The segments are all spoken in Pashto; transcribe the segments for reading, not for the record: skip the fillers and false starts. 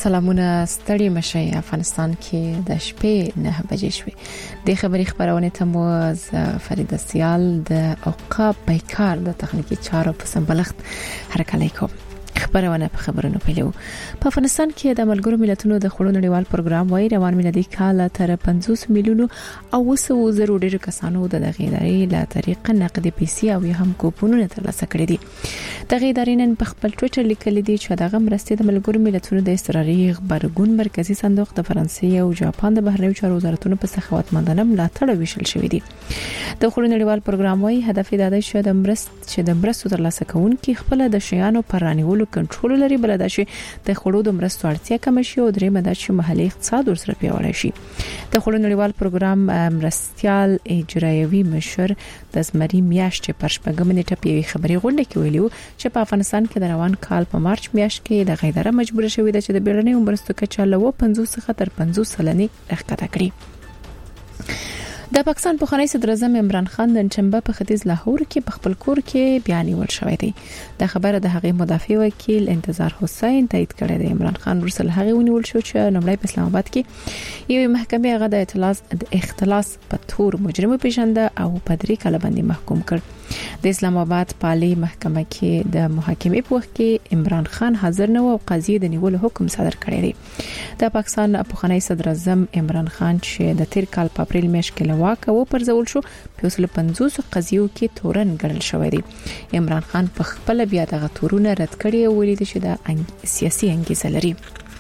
سلامونه ستړي مشي افغانستان کې د شپې 9 بجې شوې د خبري خبرونه ته مو فرید سیال د اوقاف بیکار د تخنیکی چارو په سمبلښت هرکلی کوم خبرونه په خبرونو پیلو په افغانستان کې د ملګرو ملتونو د خړو نړیوال پروګرام وای روان ملي کال تر 50 میلیونو او 100 ډیر کسانو د غیداري له طریق نقد پیسې او هم کوپونونه ترلاسه کړي دي د غیداري نن په خپل ټوئیټر لیکلي دي چې دغه مرستې د ملګرو ملتونو د استراري خبرګون مرکزی صندوق د فرانسې او جاپان د بهرنیو چارو وزارتونو په سخاوتمندانه ملاتړ ویشل شوې دي د خړو نړیوال پروګرام وای هدف د دې چې د مرستو ترلاسه کوونکي خپل د شیانو پر رانیولو کنټرول لري بل دا چې د خړو د مرستو اړتیا کم شي او درې مده چې محلي اقتصاد ورسره پیاوړی شي د خړو نړیوال پروګرام مرستيال اجرایوي مشر د زمري میاشتې پر شپږم نیټه په خبري غونډه کې ویلو چې په افغانستان کې د روان کال په مارچ میاشت کې د غیدره مجبور شوې ده چې د بیړنۍ مرستو کچه له 50 څخه تر 50 سلنې راښکته کړي د پاکستان په خاني صدر اعظم عمران خان د چمبه په ختیځ لاهور کې په خپل کور کې بیان ول شوې دی د خبره د هغې مدافع وکیل انتظار حسین تایید کړی دی عمران خان ورسل هغه ونیول شو چې نومړی په اسلام آباد کې یو محکمه هغه د اختلاس په تور مجرم پیژنده او په 3 کال باندې محکوم کړ د اسلام آباد پالي محکمه کې د محاکمې په وخت کې عمران خان حاضر نه او قاضي د نیولو حکم صادر کړی دی د پاکستان په خاني صدر اعظم عمران خان چې د 13 کال په اپریل میاشت کې واک او پرځول شو په 50 قضیو کې تورن ګڼل شوې دي عمران خان په خپل بیا دغه تورونه رد کړي او ویلي چې د سیاسي انګیزه لري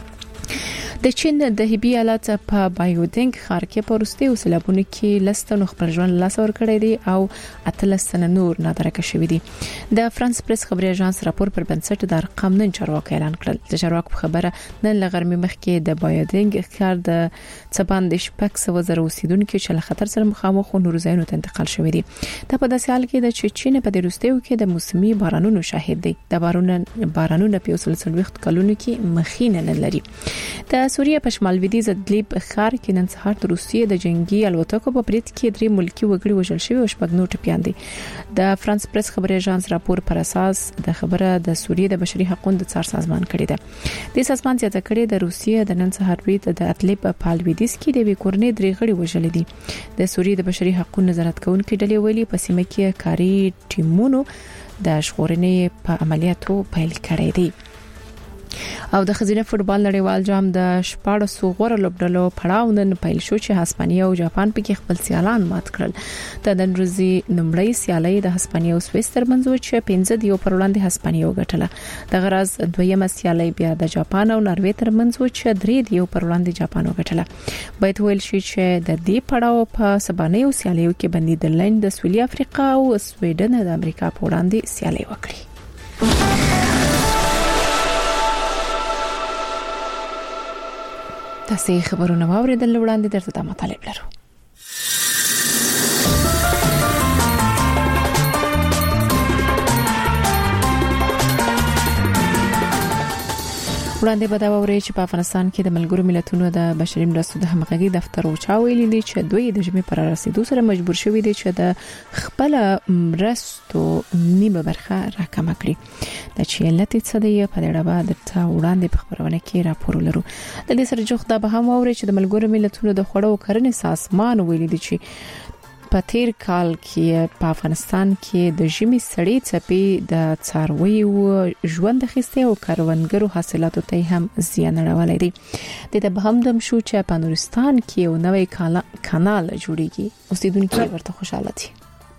د چین د هبي ایالت په بایودنګ ښار کې پرسته او سلابونه کې لستنو خپل ژوند لاس ور کړی دي او اتلسن نور نادرکه شوې دي د فرانس پریس خبري اژانس راپور پر بنسټ د ارقام نن چارواکي اعلان کړل د چارواکو خبره نن لغرمې مخکې د بایودنګ ښار د څباند شپک سو زر اوسیدونکو چې له خطر سره مخامخ نور ځایونو ته انتقال شوې دي د په داسې حال کې د چین په دروستیو کې د موسمي بارانونو شاهد دي د بارانونو په 130 کلونو کې مخینه نه لري د سوریه په شمال لویدیځ ادلیب ښار کې نن سهار د روسیې د جنگي الوتکو په برید کې 3 ملکی وګړي وژل شوي او شپږ نور ټپيان دي د فرانس پریس خبري اژانس راپور پر اساس د خبره د سوریې د بشري حقوقو د څار سازمان کړی ده د سازمان زیاته کړی د روسیې د نن سهار برید د ادلیب په لویدیځ کې د وکورنې 3 غړي وژل دي د سوریې د بشري حقوقو نظارت کوونکي ډلې ویلي په سیمه کې کاري ټیمونو د ژغورنې په عملیاتو پیل کړی دي او د خزینه فوتبال نړیوال جام د 14 غوړه لوبډلو پړاو نن پیل شو چې هسپانیا او جاپان پکې خپل سیالان مات کړل د نن ورځې نمړی سیالي د هسپانیا او سویس ترمنځ و چې 15 دیو پر وړاندې هسپانیا وګټله د غرض دویمه سیالي بیا د جاپان او ناروې ترمنځ و چې 3 دیو پر وړاندې جاپان وګټله باید ویل شي چې د دې پړاو په سبانه او سیالیو کې بندي د لند د سویلي افریقا او سویډن د امریکا په وړاندې سیالي وکړي تاسو خبرونه واوریدل وړاندې درته د مطالب لرو وړاندې به دا ووري چې په افغانستان کې د ملګرو ملتونو د بشري مرستو د همغږي دفتر او چا ویلي دي چې دوی د جمعې پر رسیدو سره مجبور شوي دي چې د خپل مرستو نیمه برخه راکمه کړي د چیلتې څخه په اړه به د وړاندې په خبرونه کې راپور لرو د دې سره جوخ دا به هم ووري چې د ملګرو ملتونو د خړو کرنې سازمان ویلي دي چې په تیر کال کې په افغانستان کې د ژمي سړې څپې د څارویو ژوند خسته او کروندګرو حاصلاتو ته هم زیان اړولې دي د به هم دم شو چې په نورستان کې یو نوې کانال جوړیږي اوسیدونکو ورته خوشاله دي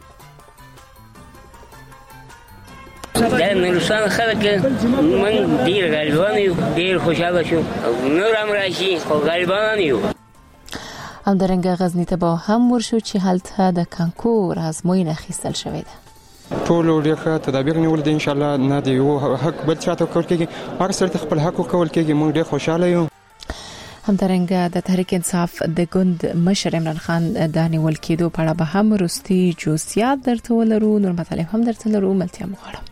د نورستان خلک من ډیر غریبان یو ډیر خوشاله شو نور هم راشي خو غریبان یو او درنګ غزنی ته به هم ورشو چې هلته د کانکور ازموینه خیستل شوې ده ټول ډیره تدابیر نیول دي ان شاء الله نه دی یو حق بل چاته کول کېږي هر سره خپل حق کول کېږي موږ ډیر خوشاله یو همدارنګه د تحریک انصاف د ګوند مشر عمران خان د نیول کېدو په اړه به هم وروستي جزئیات درته ولرو نور مطالب هم درته لرو ملتیا مغواړم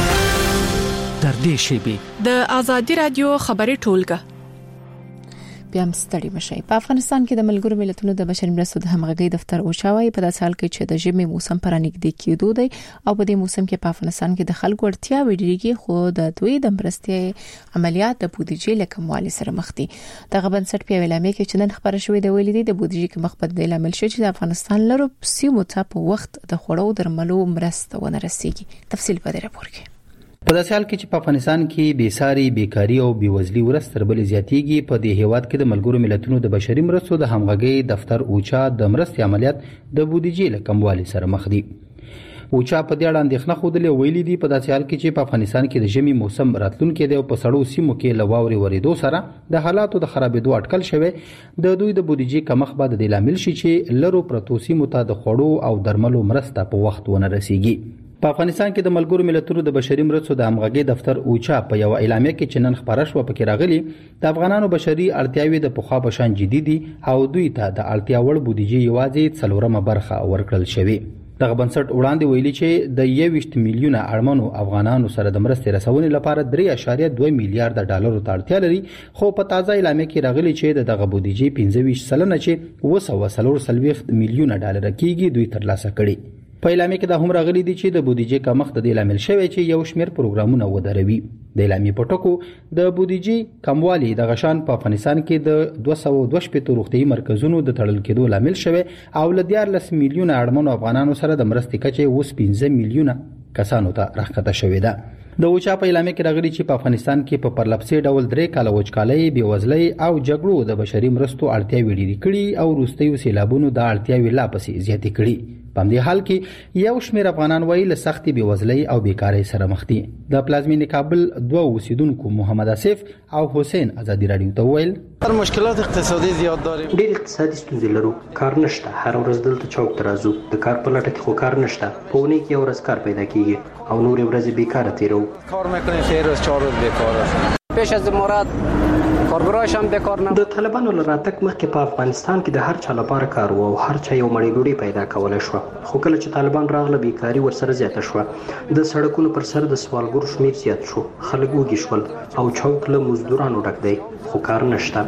در دې شیبه د ازادي رادیو خبري ټولګه بیا مستړي مشي. په افغانستان کې د ملګرو ملتونو د بشري مرستو د همغږي دفتر اوچاوي په داسې حال کې چې د ژمي موسم پر نږدې کېدو دی او په دې موسم کې په افغانستان کې د خلکو اړتیاوې ډېرېږي، خو د دوی د مرستې عملیات د بودیجې له کموالي سره مخ دي. دغه بنسټ په اعلامیه کې چې نن خبره شوې د ویلي د بودیجې کې مخ په عامل شو چې د افغانستان لرو سیمو ته په وخت د خوړو درملو مرسته ونه رسیږي. تفصیل په دې راپور کې. په داسې حال کې چې په افغانستان کې بیساري، بیکاری او بیوزلي ورځ تر بلې زیاتېږي، په دې هیواد کې د ملګرو ملتونو د بشري مرستو د همغږي دفتر اوچا د مرستې عملیات د بودیجې له کموالي سره مخ دي. اوچا په دې اړه اندېښنه خوده ویلي دي په داسې حال کې چې په افغانستان کې د ژمي موسم راتلونکي دی او په سړو سیمو کې له واورې ورېدو سره د حالاتو د خرابېدو اټکل شوی، د دوی د بودیجې کمښت به د دې لامل شي چې لرو پرتو سیمو ته د خوړو او درملو مرسته په وخت ونه رسیږي. په افغانستان کې د ملګرو ملتونو د بشري مرستو د همغږي دفتر اوچا په یو اعلامیه کې چې نن خبره شوه پکې راغلي د افغانانو بشري اړتیاوې د پخوا په شان جدي دي او دوی ته د اړتیا وړ بودیجې یوازې 4 برخه ورکړل شوې. دغه بنسټ وړاندې ویلي چې د 21 میلیونه اړمنو افغانانو سره د مرستې رسونې لپاره 3.2 میلیارډ ډالرو ته اړتیا لري، خو په تازه اعلامیه کې راغلي چې دغه بودیجې 25% چې 240 میلیونه ډالر کېږي دوی ترلاسه کړي. په اعلامیه کې دا هم راغلي دي چې د بودیجې کمښت د لامل شوی چې یو شمېر پروګرامونه ودروي. د اعلامیې په ټکو د بودیجې کموالی د غشان په افغانستان کې د 222 روغتیايي مرکزونو د تړل کېدو لامل شوی او ل 14 میلیونه اړمنو افغانانو سره د مرستې کچه اوس 15 میلیونه کسانو ته راښکته شوې ده. د اوچا په اعلامیه کې راغلي چې په افغانستان کې په پرلپسې ډول 3 کاله وچکالۍ، بېوزلۍ او جګړو د بشري مرستو اړتیاوې ډېرې کړي او وروستیو سیلابونو د اړتیاوې لا پسې زیاتې کړي. په دې حال کې یو شمېر افغانان وایي له سختې بېوزلۍ او بیکارۍ سره مخ دي. د پلازمینې کابل 2 اوسیدونکو محمد اسف او حسین ازادي رادیو ته ویل مشکلات اقتصادي زیات داریم، ډېر اقتصادي ستونزې لرو، کار نشته، هر ورځ دلته چوک ته راځو، د کار په لټه کې خو کار نشته، په اونۍ کې یو ورځ کار پیدا کیږي او نورې ورځې بیکاره تیرو. کار میکنیم 3 روز 4 روز بیکار هستیم. پیش از مراد کارګرایش هم بیکار نه. د طالبانو له راتګ مخکې په افغانستان کې د هر چا لپاره کار و او هر چا یو مړۍ ډوډۍ پیدا کولی شوه، خو کله چې طالبان راغله بیکاري ورسره زیاته شوه، د سړکونو پر سر د سوالګرو شمېر زیات شو، خلک وږي شول او چوک له مزدورانو ډک دی خو کار نشته.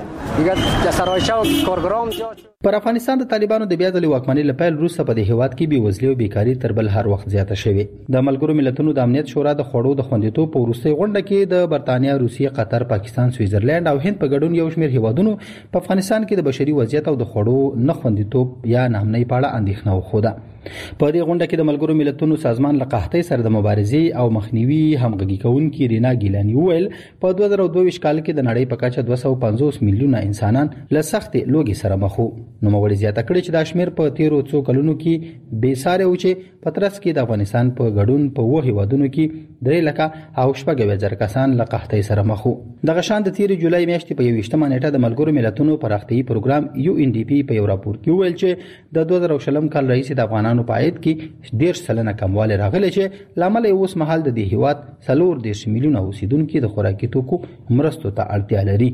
پر افغانستان د طالبانو د بیا ځلې واکمنۍ له پیل وروسته په دې هیواد کې بېوزلي او بیکاري تر بل هر وخت زیاته شوې. د ملګرو ملتونو د امنیت شورا د خوړو د خوندیتوب په وروستۍ غونډه کې د برتانیا، روسیې، قطر، پاکستان، سویټزرلند او هند په ګډون یو شمېر هیوادونو په افغانستان کې د بشري وضعیت او د خوړو نه خوندیتوب یا ناامنۍ په اړه اندېښنه وښوده. په دې غونډه کې د ملګرو ملتونو سازمان له قحطۍ سره د مبارزې او مخنیوي همغږي کوونکي رینا ګیلاني وویل په 2022 کال کې د نړۍ په کچه 250 میلیونه انسانان له سختې لوږې سره مخ وو. نوموړي زیاته کړې چې دا شمېر په 13 څو کلونو کې بېسارې و چې په ترڅ کې د افغانستان په ګډون په 2 هیوادونو کې 3 لکه او 6,000 کسان له قحطۍ سره مخ وو. دغه شان د 13 جولای میاشتې په 21 نیټه د ملګرو ملتونو پراختیايي پروګرام UNDP په یو راپور کې ویل چې د 2020 کال رئیس د افغانانو په عاید کې 10% کموالی راغلی چې لامل یې اوس مهال د دې هیواد 4 میلیونه اوسیدونکو د خوراکي توکو مرستو ته اړتیا لري.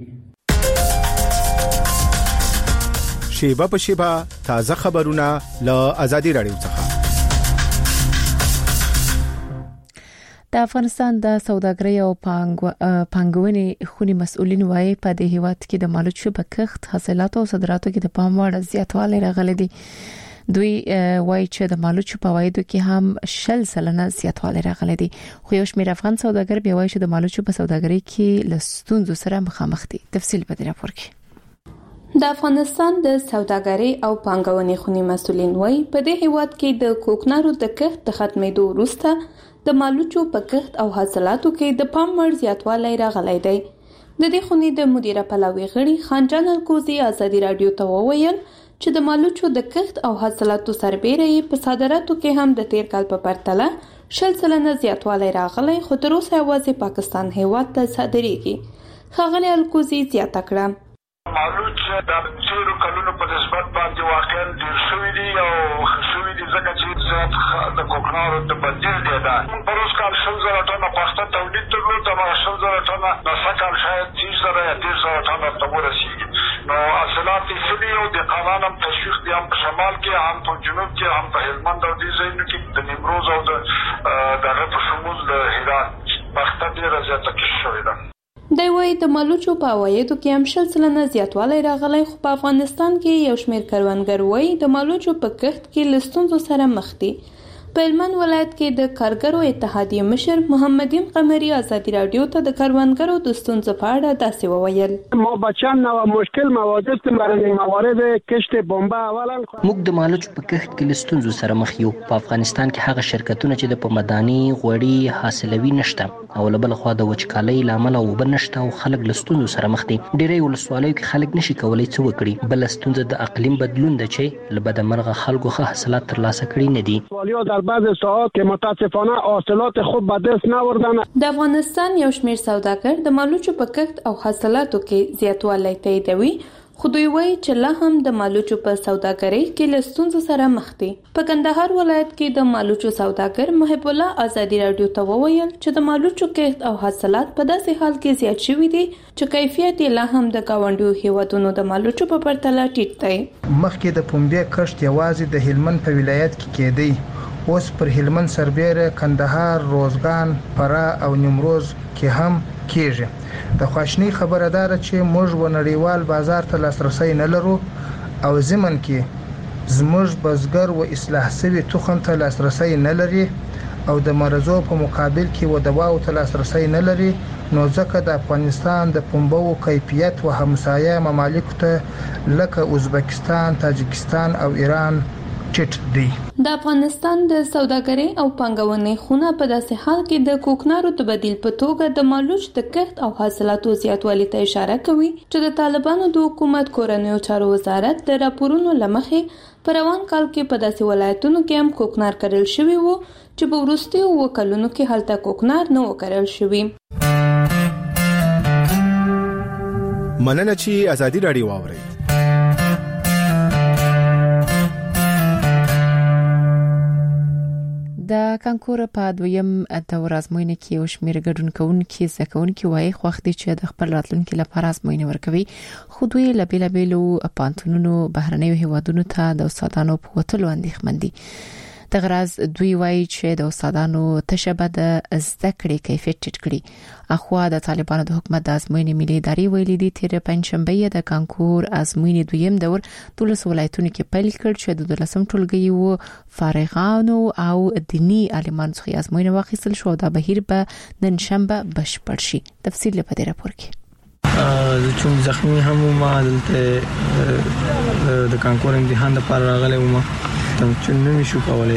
شیبه په شیبه تازه خبرونه له آزادي رادیو څخه. د افغانستان د سوداګرۍ او پانګونې خونی مسؤلین وايي په دې هیواد کې د مالوچو په کښت، حاصلاتو او صادراتو کې د پام وړ زیاتوالی راغلی دی. دوی وايي چې د مالوچو په وایدو کې هم 10% زیاتوالی راغلی دی، خو یو شمېر افغان سوداګر بیا وايي چې د مالوچو په سوداګرۍ کې له ستونزو سره مخامخ دي. تفصیل په دې راپور کې. د افغانستان د سوداګرۍ او پانګونې خونی مسؤلین وايي په دې هیواد کې د کوکنارو د کښت د ختمېدو وروسته د مالوچو په کښت او حاصلاتو کې د پام وړ زیاتوالی راغلی دی. د دې خونی د مدیره پلاوي غړي خانجان الکوزي آزادي رادیو ته وویل چې د مالوچو د کښت او حاصلاتو سربېره په صادراتو کې هم د تیر کال په پرتله 10% زیاتوالی راغلی، خو تر اوسه یوازې پاکستان هیواد ته صادریږي. ښاغلي الکوزي زیاته کړه مالوچ د تیرو کلونو په نسبت باندې واقعا ډېر شوي دي او شوي دي ځکه چې زیات د کوکنارو د بدیل دی. دا په روز کال 100,000 ټنه پخته تولید درلود، هماغه 100,000 ټنه نسه کال شاید 30,000 یا 13,000 ټنه ته ورسېږي. نو حاصلات یې ښه دي او دهقانان هم تشویق دي، هم په شمال کې، هم په جنوب کې، هم په هلمند او دې ځایونو کې د نیمروز او د هغه په شمول د هرات پخته ډېره زیاته کښت شوې ده. دی وايي د مالوچو په عوایدو کې هم 10% زیاتوالی راغلی، خو په افغانستان کې یو شمېر کروندګر وايي د مالوچو په کښت کې له ستونزو سره مخ دي. په هلمند ولایت کې د کارګرو اتحادیې مشر محمدین قمري ازادي راډیو ته د کروندګرو د ستونزو په اړه داسې وویل. ما با چند نوع مشکل مواجه برای موارد کشت بمبه اولا موږ د مالوچو په کښت کې له ستونزو سره مخ یو. په افغانستان کې هغه شرکتونه چې د پمداني غوړي حاصلوي نشته او له بل خوا د وچکالۍ له امله اوبه نشته او خلک له ستونزو سره مخ دي. ډېری ولسوالیو کې خلک نشي کولی څه وکړي. بل ستونزه د اقلیم بدلون ده چې له بده مرغه خلکو ښه حاصلات ترلاسه کړي نه دي. بعض ساعات که متاسفانه حاصلات خوب به دست نوردن. د افغانستان یو شمېر سوداګر د مالوچو په کښت او حاصلاتو کې زیاتوالی تاییدوي، خو دوی وایي چې لا هم د مالوچو په سوداګرۍ کې له ستونزو سره مخ دي. په کندهار ولایت کې د مالوچو سوداګر محب الله ازادي راډیو ته وویل چې د مالوچو کښت او حاصلات په داسې حال کې زیات شوي دي چې کیفیت یې لا هم د ګاونډیو هیوادونو د مالوچو په پرتله ټیټ دی. مخکې د پنبې کښت یوازې د هلمند په ولایت کې کېدی، اوس پر هلمند سربېره کندهار، روزګان، فراه او نیمروز کې هم کېږي. د خواشنۍ خبره ده چې موږ و نړیوال بازار ته لاسرسی نه لرو او ضمن کې زموږ بزګر و اصلاح شوي تخم ته لاسرسی نه لري او د مرزو په مقابل کې و دواو ته لاسرسی نه لري. نو ځکه د افغانستان د پنبو کیفیت و همسایه ممالکو ته لکه ازبکستان، تاجکستان او ایران ټیټ دی. د افغانستان د سوداګرۍ او پانګونې خونه په داسې حال کې د کوکنارو د بدیل په توګه د مالوچ د کښت او حاصلاتو زیاتوالي ته اشاره کوي چې د طالبانو د حکومت کورنیو چارو وزارت د راپورونو له مخې په روان کال کې په داسې ولایتونو کې هم کوکنار کرل شوي وو چې په وروستیو 2 کلونو کې هلته کوکنار نه و کرل شوي. مننه چې ازادي راډیو واورئ. د کانکور په دویم دور ازموینه کې یو شمېر ګډون کوونکي زده کوونکي وایي خوښ دي چې د خپل راتلونکي لپاره ازموینه ورکوي، خو دوی له بیلابیلو پانتونونو بهرنیو هیوادونو ته د استادانو په وتلو اندېښمن دي. د غرض دوی وایي چې د استادانو تشبه د زده کړې کیفیت ټیټ کړي. اخوا د طالبانو د حکومت د ازموینې ملي ادارې ویلي دي تیر پنځشنبه د کانکور ازموینې دویم دور 12 ولایتونو کې پیل کړ چې د 12 ټولګي وو فارغانو او دینی عالمانو څخه ازموینه واخیستل شو. دا بهیر به نن شنبه بشپړ شي. تفصیل په دې راپور کې. چون زخمی هم ما د کانکور امتحان لپاره راغلی وم چې نو شو کولای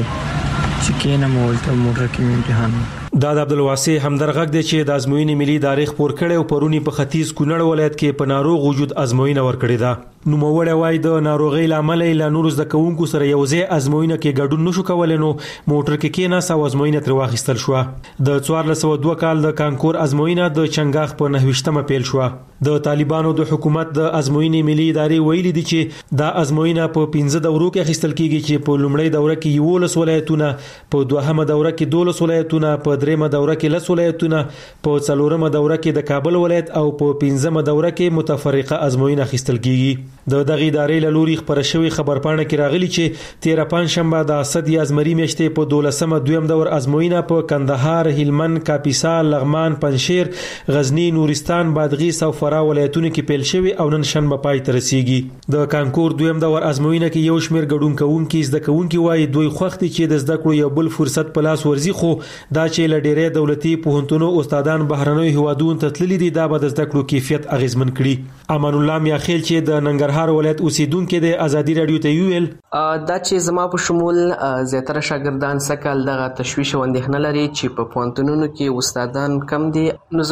چې کینه مولته موټر کې امتحان. دا د عبدالواسع همدرغږ دی چې د ازموینې ملي ادارې خبر کړي او پرونی په ختیځ کونړ ولایت کې په ناروغ وجود ازموینه ورکړې ده. نو موړی وای د ناروغي لامل له نور زده کوونکو سره یوځای ازموینه کې ګډون نشو کولای، نو موټر کې کېنه سو ازموینه تر واخیستل شو. د 1402 کال د کانکور ازموینه د چنګاخ په 9مه پیل شو. د طالبانو د حکومت د ازموینې ملي ادارې ویلي دي چې دا ازموینه په 15 دورو کې اخیستل کیږي چې په لومړی دوره کې 11 ولایتونه، په دوهمه دوره کې 12 ولایتونه، په دریمه دوره کې 10 ولایتونه، په څلورمه دوره کې د کابل ولایت او په 15مه دوره کې متفرقه ازموینه اخیستل کیږي. د دغه ادارې له لوري خبر شوی خبرپاڼه کې راغلی چې 13 پنځشنبه د اسد ازمري میاشتې په 12مه دویم دور ازموینه په کندهار، هلمند، کاپیسا، لغمان، پنشیر، غزنی، نورستان، بادغیس او فراه ولایتونو کې پیل شوی او نن شنبه پای ته رسیږي. د کانکور دویم دور ازموینه کې یو شمېر ګډون کوونکي زده کوونکي وایي دوی خوښ دي چې د زده کړو یو بل فرصت په لاس ورځي، خو دا چې له ډېرې دولتي پوهنتونو استادان بهرنیو هیوادونو ته تللي دي دا به د زده کړو کیفیت اغیزمن کړي. امان الله میاخیل چې د ننګرهار ولایت اوسیدونکو د ازادي رادیو ته ویل دا چې زما په شمول زیاتره شاګردان سکل دغه تشویش او اندېښنه لري چې په پوهنتونونو کې استادان کم دي. نو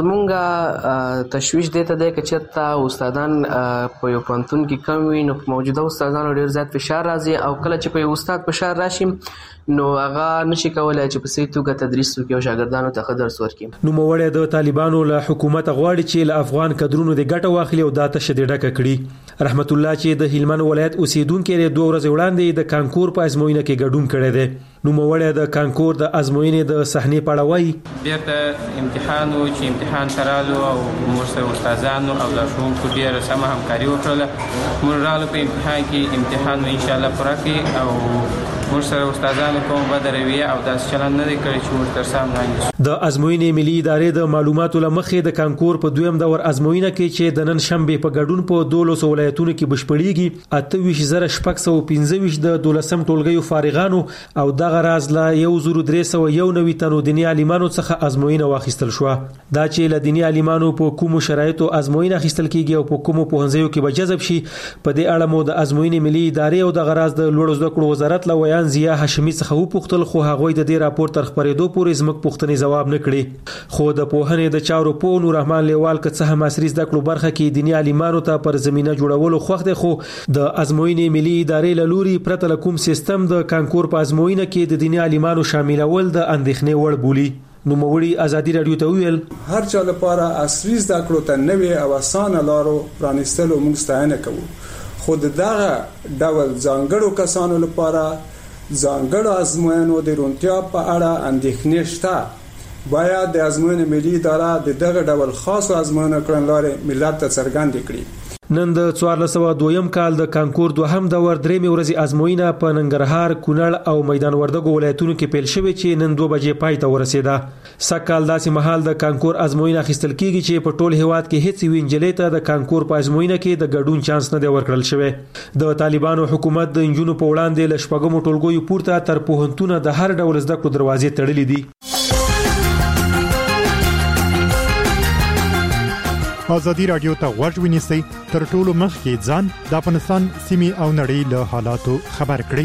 زمونږ تشویش دی ته د کچته استادان په یو پوهنتون کې کم وي، نو موجوده استادانو ډیر زیات فشار راځي او کله چې په یو استاد فشار راشي نو هغه نشي کولای چې په صحیح توګه تدریس وکړي او شاګردانو ته درس ورکړي. نو موړی د طالبانو له حکومت غواړي چې له افغان کډرونو د ګټه واخلي او دا تشدید ډکه کړي. رحمت الله چې د هلمند ولایت اوسیدونکو لري 2 ورځې وړاندې د کانکور په ازموینه کې ګډون کړی دی. نو موړی د کانکور د ازموینې د صحنې په اړه وایي بیرته امتحان و چې امتحان ترالو او موږ سره استادانو او لارښوونکو ډیره سمه همکاري وکړله. موږ رالو په امتحان کې امتحان ان شاء الله پوره کړي او موږ سره استادانو کوم بد رویه او داس چلن نه کړی چې موږ تر سامنے د ازموینې ملي ادارې د معلوماتو لمخې د کانکور په دویم دور ازموینه کې چې د نن شنبه په ګډون په 12 ولایتونو کې بشپړېږي 28,615 د 12م ټولګیو فارغانو او دغه راز لا 1391 تنو دیني عالمانو څخه ازموینه واخیستل شو. دا چې ل دیني عالمانو په کومو شرایطو ازموینه اخیستل کیږي او په کومو پوهنځیو کې به جذب شي په دې اړه مو د ازموینې ملي ادارې او د غراز د لوړو زده کړو وزارت لویان ضیا هاشمي څخه وپوښتل خو هغه د دې راپور تر خبرېدو پورې زموږ پوښتنې جواب نه کړي. خو د پوهنې د چارو په نور رحمان لیوال که څه هم عصري زده کړو برخه کې دیني عالمانو ته پر زمينه جوړولو خوښ دي خو د ازموینې ملي ادارې له لوري پرته کوم سیستم د کانکور په ازموینه کې د دیني عالمانو شاملول د اندېښنې وړ بولی. نو موړي ازادي رادیو ته ویل هر چا لپاره عصري زده کړو ته نوې او اسانه لارو پرانیستلو موږ ستاینه کوو خو دغه ډول ځانګړو کسانو لپاره ځانګړو ازموینو د رونتیا په اړه اندېښنې شته. باید د ازموینې ملي اداره دغه ډول خاصو ازموینو کړنلارې ملت ته څرګند کړي. نن د 1402م کال د کانکور دوهم دور درېمې ورځې ازموینه په ننګرهار، کونړ او میدان وردګو ولایتونو کې پیل شوې چې نن 2 بجې پای ته ورسېده. سکهال داسې مهال د کانکور ازموینه اخیستل کیږي چې په ټول هیواد کې هیڅ وینجلې ته د کانکور په ازموینه کې د ګډون چانس نه دی ورکړل شوی. د طالبانو حکومت د انجونو په وړاندې ل شپږمو ټولګیو پورته تر پوهنتونه د هر ډول زده کړو دروازې تړلې دي. ازادي رادیو ته غوږ ونیسئ تر ټولو مخکې ځان د افغانستان سیمې او نړۍ له حالاتو خبر کړئ.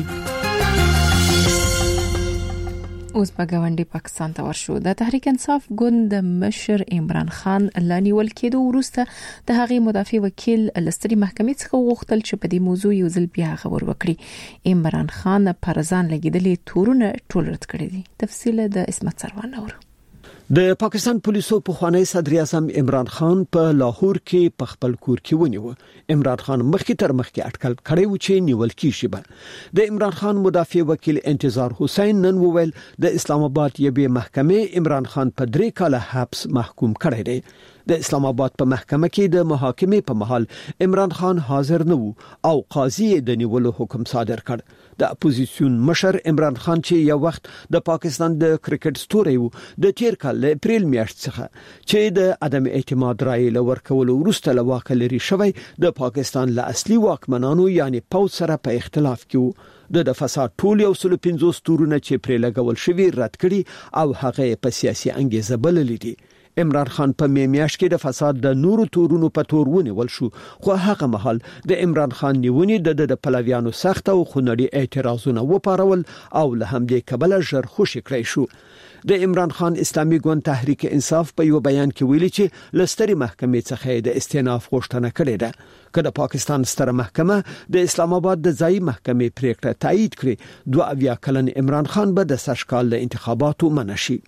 اوس په ګاونډي پاکستان ته ورشو. د تحریک انصاف ګوند مشر عمران خان لانیول کېدو وروسته د هغې مدافع وکیل لستري محکمې څخه وغوښتل چې په دې موضوع یو ځل بیا خبر وکړي. عمران خان پر ځان لګیدلې تورونه ټول رد کړي دي. تفصیل د اسمت سروان اورو. د پاکستان پولیسو په خوانی صدر اعظم عمران خان په لاهور کې په خپل کور کې ونیو. عمران خان مخکې تر مخکې اټکل کړی و چې نیول کیږي به. د عمران خان مدافع وکیل انتظار حسین نن وویل د اسلام آباد یوه محکمې عمران خان په 3 کاله حبس محکوم کړی دی. د اسلام آباد په محکمه کې د محاکمې په مهال عمران خان حاضر نه وو او قاضي د نیولو حکم صادر کړ. د اپوزیسیون مشر عمران خان چې یو وخت د پاکستان د کرکټ ستوری وو د تیر کال اپریل میاشت څخه چې د عدم اعتماد رائے لورکولو وروسته لواکه لري شوی د پاکستان له اصلي واکمنانو یعنی پوځ سره په اختلاف کې د فساد ټول 150 تورونه چې پرې لګول شوی رد کړي او هغه په سیاسي انګیزه بللې دي. عمران خان په میاشت کې د فساد د نورو تورونو په تور ونیول شو خو هغه مهال د عمران خان نیونې د پلویانو سخت او خونړي اعتراضونه وپارول او له همدې کبله ژر خوشی کړی شو. د عمران خان اسلامي ګوند تحریک انصاف په یو بیان کې ویلي چې لستري محکمې څخه د استئناف غوښتنه کړې ده. که د پاکستان ستره محکمه د اسلام آباد د ځایي محکمې پریکړه تایید کړي 22 کلن عمران خان به د سرشکال له انتخاباتو منع شي.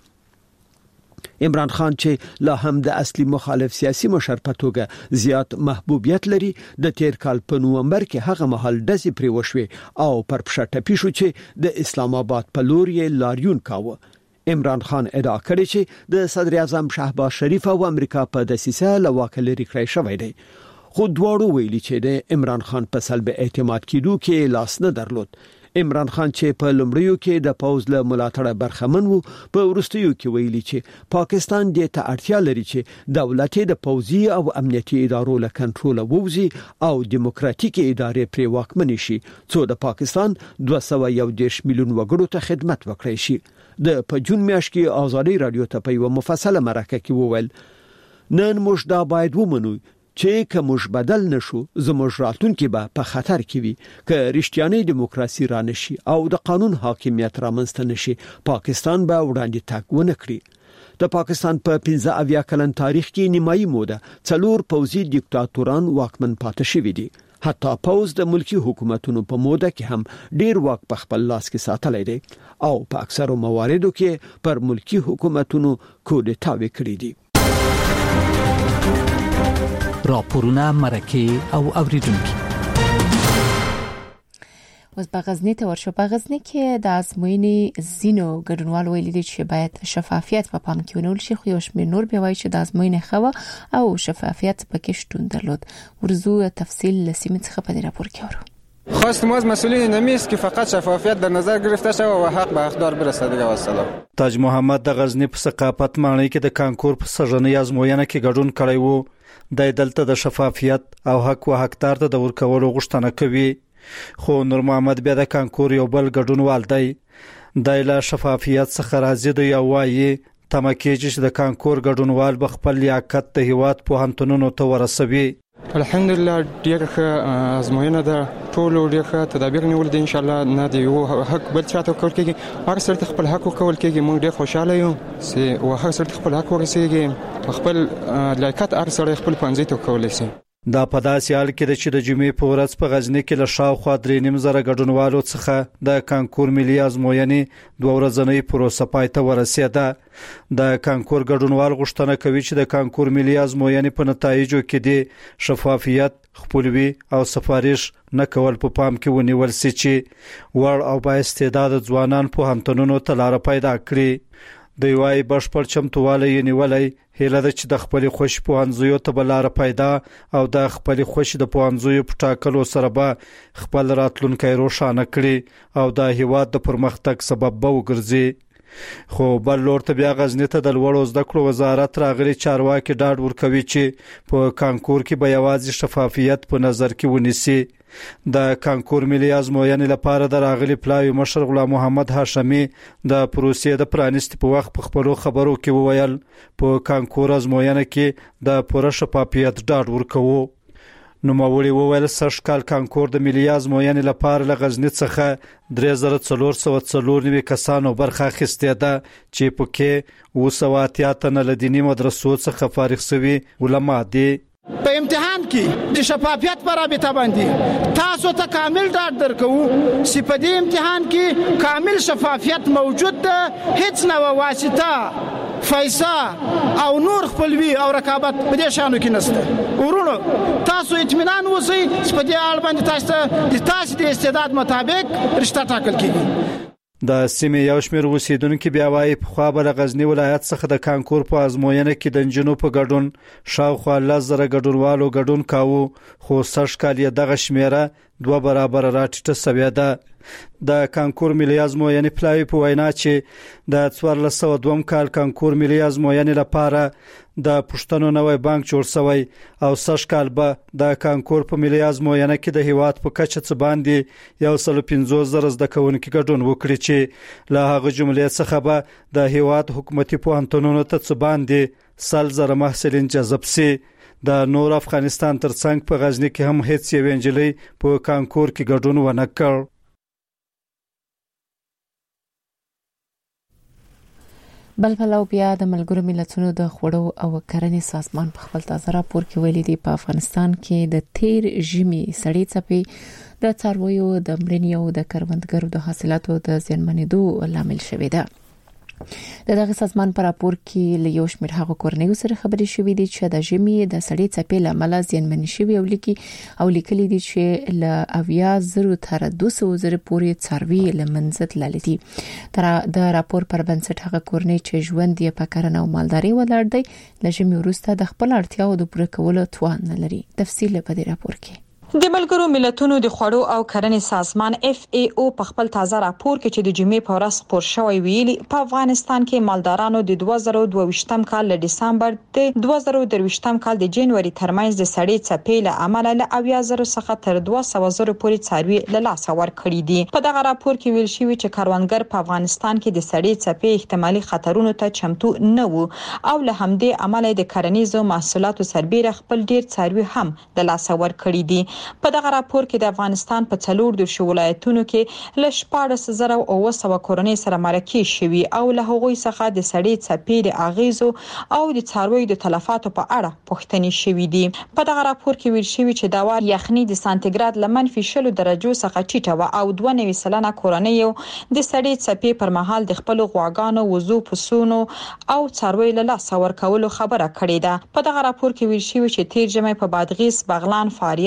عمران خان چې لا هم د اصلي مخالف سیاسي مشر په توګه زیات محبوبیت لري د تیر کال په نومبر کې هغه مهال داسې پری وشوي او پر پښه ټپي شو چې د اسلام آباد په لور یې لاریون کاوه. عمران خان ادعا کړې چې د صدر اعظم شهباز شریف او امریکا په دسیسه لواکه لري کړی شوی دی. خو دواړو ویلي چې د عمران خان په سلب اعتماد کېدو کې لاس نه درلود. عمران خان چې په لومړیو کې د پوز له ملاتړه برخمن وو په ورستیو کې ویلي چې پاکستان د ته اړتیا لري چې دولت د پوزي او امنیتي ادارو له کنټرول ووزي او دیموکراتیکي ادارې پر واکمن شي څو د پاکستان 211 میلیون وګړو ته خدمت وکړي شي. د په جون میاشت کې ازادي رادیو ته په یو مفصله مرکه کې وویل نن موږ دا باید ومنو چې کومش بدل نشو زموږ راتلونکي به په خطر کې وي که رښتياني دیموکراسي را نشي او د قانون حاکمیت رامنځته نشي پاکستان به وړاندې تګ ونه کړي. د پاکستان په 15 کلن تاریخ کې نیمایي موده 4 پوځي دیکتاتوران واکمن پاتې شوي دي. حتی پوز د ملکی حکومتونو په موده کې هم ډیر واک په خپل لاس کې ساتلی دی او په اکثرو مواردو کې پر ملکی حکومتونو کودتاوې کړې دي. راپورونه مرکه او اوریدونکو اوس په غزنی ته ورشو. په غزنی کې د ازموینې زینو ګډونوال ویلي دي چې باید شفافیت په پام کې ونیول شي خو یو شمېر نور بیا وایي چې د ازموینې خو او شفافیت پکې شتون درلود. ورزو تفصیل لسیمه څخه په دې راپور کې ورو. خواست ما از مسئولین نمیست که فقط شفافیت در نظر گرفته شود و حق به حقدار برسه دیگه. والسلام. تاج محمد د غزنی په ثقافت ماڼۍ کې د کانکور په سرژنۍ ازموینه کې ګډون کړی وو. د دلته د شفافیت او حق و حقدار ته د ورکولو غوښتنه کوي. خو نور محمد بیا د کانکور یو بل ګډونوال دی. د له شفافیت څخه راضي دی او وايي تمه کېږي چې د کانکور ګډونوال به خپل لیاقت د هیواد پوهنتونونو ته ورسوي. الحمدلله ډیر ښه ازموینه ده، ټول ډیر ښه تدابیر نیول دي. ان شاء الله نه دی یو حق بل چاته کول کېږي، هر سړی خپل حق کول کېږي. موږ ډیر خوشاله یو چې هر سړی خپل حق ورسېږي، خپل لیاقت هر سړی خپل پنځه ته کولای شي. دا په داسې حال کې چې د جمعې په ورځ په غزنی کې له شاوخوا 3.5 ګډونوالو څخه د کانکور ملي ازموینې 2 ورځنۍ پروسه پای ته ورسېده. د کانکور ګډونوال غوښتنه کوي چې د کانکور ملي ازموینې په نتایجو کې د شفافیت، خپلوي او سفارش نه کول په پام کې ونیول شي چې وړ او با استعداد ځوانان پوهنتونونو ته لار پیدا کړي. د یوای بشپړ چمتووالی یې نیولای، هیله ده چې د خپل خوش پوهنځیو ته بلار پیدا او د خپل خوش د پوهنځیو په ټاکلو سره به خپل راتلونکی روښانه کړي او د هیواد د پرمختګ سبب به وګرځي. خو بل لور ته بیا غزنی ته د لوړو زده کړو وزارت راغلي چارواکي ډاډ ورکوي چې په کانکور کې به یوازې شفافیت په نظر کې ونیسي. د کانکور ملي ازموینې لپاره د راغلي پلاوي مشر غلام محمد هاشمي د پروسې د پرانیست په وخت په خپلو خبرو کې وویل په کانکور ازموینه کې د پوره شفافیت ډاډ ورکوو. نوموړي وویل سږ کال کانکور د ملي ازموینې لپاره له غزنی څخه 3494 کسانو برخه اخیستې ده چې پکې 280 تنه له دیني مدرسو څخه فارغ شوي علما دي. په امتحان کې د شفافیت پر رابطه باندې تاسو ته کامل ډاډ درکو چې په دې امتحان کې کامل شفافیت موجود ده، هیڅ نوې واسطه، فیصله او نور خپلوي او رقابت په دې شانو کې نشته. ورونو تاسو اطمینان وسی چې په دې اړه باندې تاسو د استعداد مطابق رشتہ ټاکل کیږي. د سیمې یو شمېر اوسیدونکو بیا وايي په خوا به غزنی ولایت څخه د کانکور په ازموینه کې د انجنونو په ګډون شاوخوا 10,000 ګډونوالو ګډون کاوه، خو سږ کال یې دغه شمیره 2 برابر راټیټه شوې ده. د کانکور ملي ازموینې پلاوی په وینا چې د 1402 کال کانکور ملي ازموینې لپاره د پښتنو نوې بانک جوړ شوی او سږ کال به د کانکور په ملي ازموینه کې د هیواد په کچه څه باندې 150,000 زده کوونکي ګډون وکړي چې له هغه جملې څخه به د هیواد حکومتي پوهنتونونو ته څه باندې 100,000 محصلین جذب شي. د نور افغانستان ترڅنګ په غزنی کې هم هیڅ یو انجلۍ په کانکور کې ګډون ونه کړ. بل پلو بیا د ملګرو ملتونو د خوړو او کرنې سازمان په خپل تازه راپور کې ویلي دی په افغانستان کې د تیر ژمي سړې څپې د څارویو د مړینې او د کروندګرو د حاصلاتو د زیانمنېدو لامل شوې ده. دغه سازمان په راپور کې له یو شمېر هغو کورنیو سره خبرې شوې دي چې د ژمي د سړې څپې لامل زیانمن شوي او لیکلي دي چې له 80,000 تر 200,000 پورې څاروي له منځ تللي دي. د راپور پر بنسټ هغه کورنۍ چې ژوند یې په کرنه او مالدارۍ ولاړ دی له ژمي وروسته د خپل اړتیاو د پوره کولو توان نه لري. تفصیل په دې راپور کې. د ملګرو ملتونو د خوړو او کرنې سازمان FAO په خپل تازه راپور کې چې د جمعې په ورځ خپور شوی ویلي په افغانستان کې مالدارانو د 2022م کال له دسمبر د 2023م کال د جنوري ترمنځ د سړې څپې له امله له 80,000 څخه تر 200,000 پورې څاروي له لاسه ورکړي دي. په دغه راپور کې ویل شوی چې کروندګر په افغانستان کې د سړې څپې احتمالي خطرونو ته چمتو نه وو او له همدې امله د کرنیزو محصولاتو سربېره خپل ډیر څاروي هم د لاسه ورکړي دي. په دغه راپور کې د افغانستان په 14 ولایتونو کې له 14,900 کورنۍ سره مرکه شوي او له هغوی څخه د سړې څپې د اغیزو او د څارویو د تلفاتو په اړه پوښتنې شوې دي. په دغه راپور کې ویل شوی چې دا وار یخني د سانتیګراد له -10 درجو څخه ټیټه و او 92% کورنۍ د سړې څپې پر مهال د خپل غواګانو، وزو، پسونو او څارویو له لاسه ورکولو خبره کړې ده. په دغه راپور کې ویل شوی چې تیر ژمي په بادغیس، بغلان، فاریاب، غور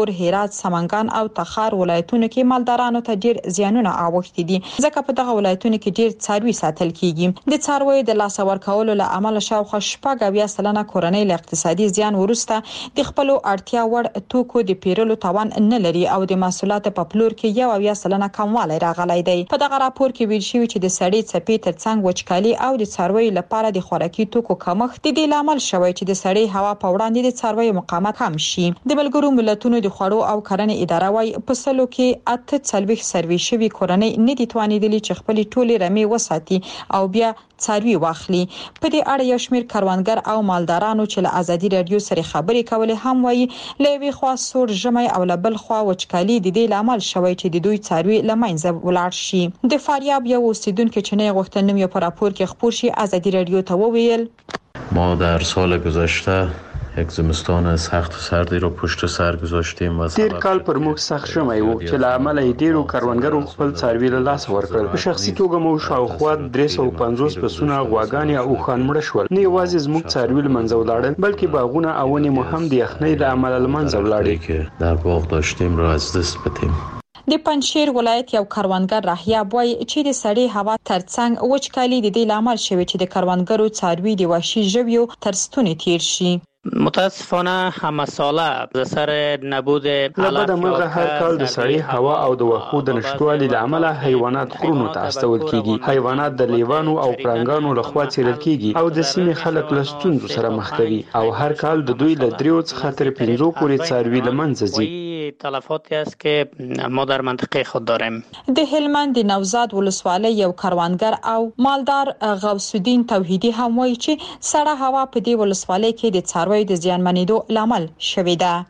غور، هرات، سمنګان او تخار ولایتونو کې مالدارانو ته ډیر زیانونه اوښتي دي ځکه په دغه ولایتونو کې ډیر څاروي ساتل کیږي. د څاروي د لاس ورکولو له امله شاوخوا 80% کورنۍ له اقتصادي زیان وروسته د خپل اړتیا وړ توکو د پیرلو توان نه لري او د محصولاتو په پلور کې 1% کموالی راغلی دی. په دغه راپور کې ویل شوی چې د سړې څپې ترڅنګ وچکالي او د څاروي لپاره د خوراکي توکو کمښت د دې لامل شوی چې د سړې هوا په وړاندې د څاروي مقاومت کم شي. د ملګرو ملتونو د خوړو او کرنې اداره وايي په سلو کې 48 سروي شوی کورنۍ نه دي توانیدلي چې خپل ټولې رمې وساتي او بیا څاروي واخلي. په دې اړه یو شمېر کروندګر او مالدارانو چې له ازادي رادیو سره خبرې کولې هم وایي لوي خوا سور ژمي او لبل خوا وچکالي د دې لامل شوی چې د دوی څاروي لمنځه ولاړ شي. د فاریاب یو اوسیدونکو چې نه غوښتل نوم یې په راپور کې خپور شي ازادي رادیو ته وویل ما در سال گذشته یک زمستان سخت و سردی رو پشت سر گذاشتیم و تیر کال پر موږ سخت ژمی و چې له امله یې ډیرو کروندګرو خپل څاروي له لاسه ورکړل. په شخصي توګه مو شاوخوا 350 پسونه، غواګانې او اوښان مړه شول. نه یوازې زموږ څاروي له منځه ولاړل بلکې باغونه او ونې مو هم د یخنۍ له امله له منځه ولاړې که در باغ داشتیم رو از دست بدیم. د پنجشیر ولایت یو کروندګر راهیاب وایي چې د سړې هوا ترڅنګ وچکالي د دې لامل شوی چې د کروندګرو څاروي د وحشي ژویو تر ستوني تیر شي. متاسفانه همه ساله ز سر نبود لبد مرغه هر کال د سړې هوا او د وښو د نشټوالي له امله حیوانات غرونو ته استول کیږي. حیوانات د لیوانو او پړنګانو لخوا څیرل کیږي او د سیمې خلک له ستونزو سره مخ کوي او هر کال د دوی له 3 څخه تر 5 پورې څاروي له منځه ځي. تلفاتی است که ما در منطقه خود داریم. د هلمند د نوزاد ولسوالۍ یو کروندګر او مالدار غوث الدین توحیدی هم وایي چې سړه هوا په دې ولسوالۍ کې د څاروي د زیانمنېدو لامل شوې ده.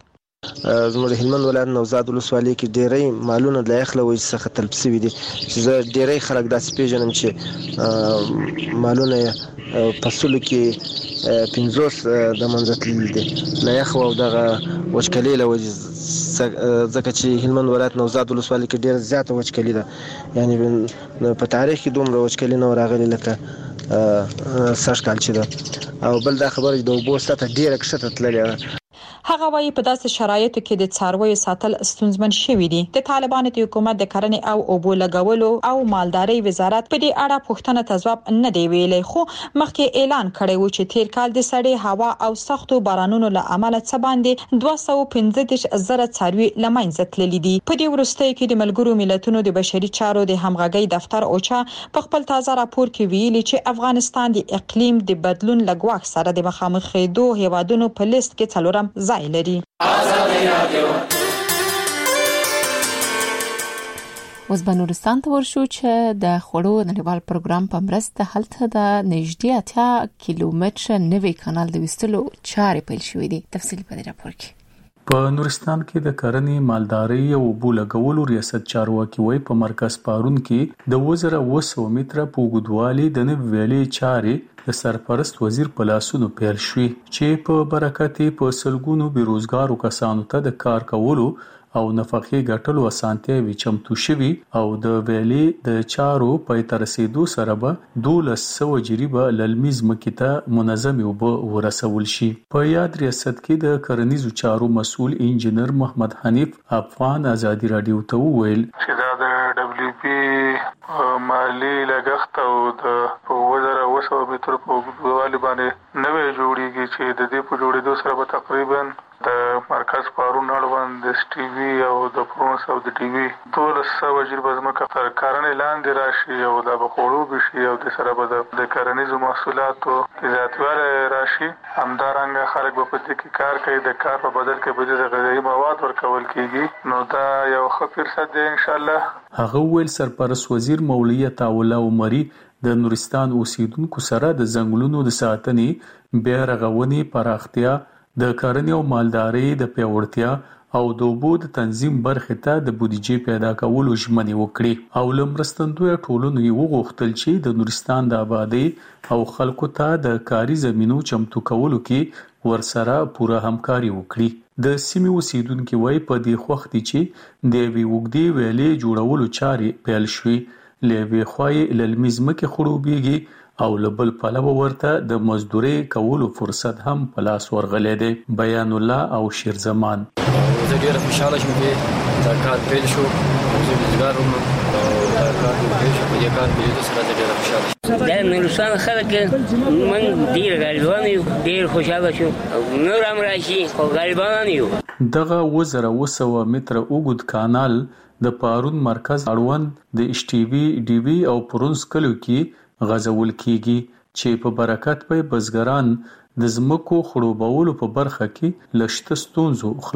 زموږ هلمند ولایت نوزاد ولسوالۍ کې ډېری مالونه د یخ له وجې څخه تلف شوي دي. زه ډېری خلک داسې پیژنم چې مالونه په سلو کې 50 د منځه تللي دي له یخ او دغه وچکالۍ له وجې ځکه چې هلمند ولایت نوزاد ولسوالۍ کې ډېره زیاته وچکالي ده. یعنی په تاریخ کې دومره وچکالي نه راغلې لکه سږ کال چې ده. او بل دا خبره د اوبو سطحه ډېره کښته تللې ده. هغه وايي په داسې شرایطو کې د څارویو ساتل ستونزمن شوي دي. د طالبانو د حکومت د کرنې او اوبو لګولو او مالدارۍ وزارت په دې اړه پوښتنه ته ځواب نه دی ویلي، خو مخکې اعلان کړی و چې تیر کال د سړې هوا او سختو بارانونو له امله څه باندې 215,000 څاروي له منځه تللي دي. په دې وروستیو کې د ملګرو ملتونو د بشري چارو د همغږۍ دفتر اوچا په خپل تازه راپور کې ویلي چې افغانستان د اقلیم د بدلون له ګواښ سره د مخامخ کېدو هیوادونو په لیست کې څلورم ځای لري. اوس به نورستان ته ورشو چې د خوړو نړیوال پروګرام په مرسته هلته د نږدې 80 کیلومتره نوې کانال د وستلو چارې پیل شوې دي. تفصیل په دې راپور کې. په نورستان کې د کرنې، مالدارۍ او اوبو لګولو ریاست چارواکي وایي په مرکز پارون کې د 1900 متره په اوږدوالي د نوې ویلې چارې د سرپرست وزیر په لاسونو پیل شوې چې په برکت په سلګونو بیروزګارو کسانو ته د کار کولو او نفقې ګټلو اسانتیاوي چمتو شوي او د ویلې د چارو پای ته رسیدو سره به 1200 جریبه للمیز مکې ته منظم اوبه ورسول شي. په یاد ریاست کې د کرنیزو چارو مسؤل انجنیر محمد حنیف افغان ازادي رادیو ته وویل چې دا د WP مالی لګښت او د 1900 متر په اوږدوالي باندې نوې جوړیږي چې د دې په جوړېدو سره به تقریبا د مرکز پارون اړوند د ټي وي او د پرونس او د ټي وي 1200 جریبه ځمکه تر کرنې لاندې راشي او دا به خوړو بشي او د سره به د کرنیزو محصولاتو زیاتوالی راشي. همدارنګه خلک به په دې کې کار کوي، د کار په بدل کې به د غذایي مواد ورکول کیږي. نو دا یو ښه فرصت دی ان شاء الله. هغه ویل سرپرست وزیر مولوی عطاالله عمري د نورستان اوسیدونکو سره د ځنګلونو د ساتنې، بیا رغونې، پراختیا، د کرنې او مالدارۍ د پیاوړتیا او د اوبو د تنظیم برخې ته د بودیجې پیدا کولو ژمنې وکړي او له مرستندویه ټولنو یې وغوښتل چې د نورستان د آبادۍ او خلکو ته د کاري زمینو چمتو کولو کې ورسره پوره همکاري وکړي. د سیمې اوسیدونکو وایي په دې خوښ دي چې د یوې اوږدې ویلې جوړولو چارې پیل شوې. له یوې خوا یې للمیز مکې خړوبېږي او لبل پلو ورته د مزدوري کولو فرصت هم په لاس ورغلی دی. بیان الله او شیر زمان. زه ډیر خوشاله شوم چې دا کار پیل شو. زه بزګار وم او دا کار پیل شو. په دې کار کې سره ډیر خوشاله شوم. دا نورستان خلک من ډیر غریبان یو، ډیر خوشاله شو. نور هم راشي خو غریبان یو. دغه 2200 متره اوږد کانال د پارون مرکز اړوند د اشټیوي ډیوي او پرونس کلو کې غځول کیږي چې په برکت په بزګران د زمکو خړوبولو په برخه کې لشته ستونزو